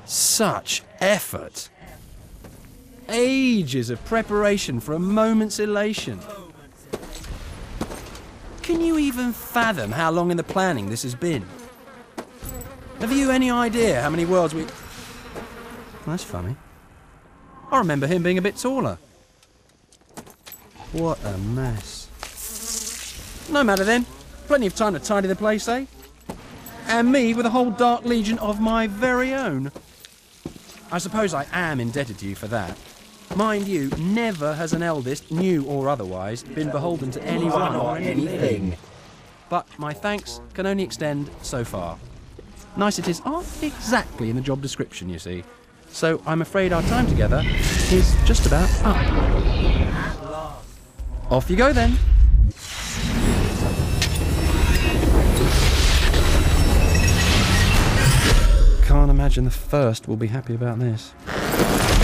Such effort. Ages of preparation for a moment's elation. Can you even fathom how long in the planning this has been? Have you any idea how many worlds we... That's funny. I remember him being a bit taller. What a mess. No matter then. Plenty of time to tidy the place, eh? And me with a whole Dark Legion of my very own. I suppose I am indebted to you for that. Mind you, never has an eldest, new or otherwise, been beholden to anyone or anything. But my thanks can only extend so far. Niceties aren't exactly in the job description, you see. So I'm afraid our time together is just about up. Off you go then. Can't imagine the first will be happy about this.